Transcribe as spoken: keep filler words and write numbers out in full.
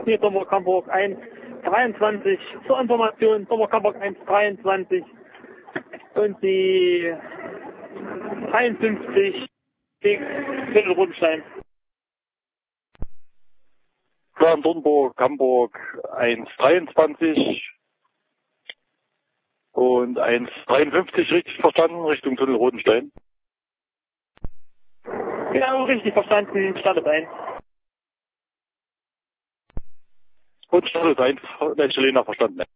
hier Domburg Hamburg eins dreiundzwanzig. Zur Information, Domburg Hamburg eins dreiundzwanzig. Und die dreiundfünfzig gegen Viertel-Rundstein. Plan Dornburg, Hamburg eins dreiundzwanzig und eins dreiundfünfzig, richtig verstanden, Richtung Tunnel Rodenstein. Genau, richtig verstanden, startet ein. Und startet eins, Mensch, Lena verstanden.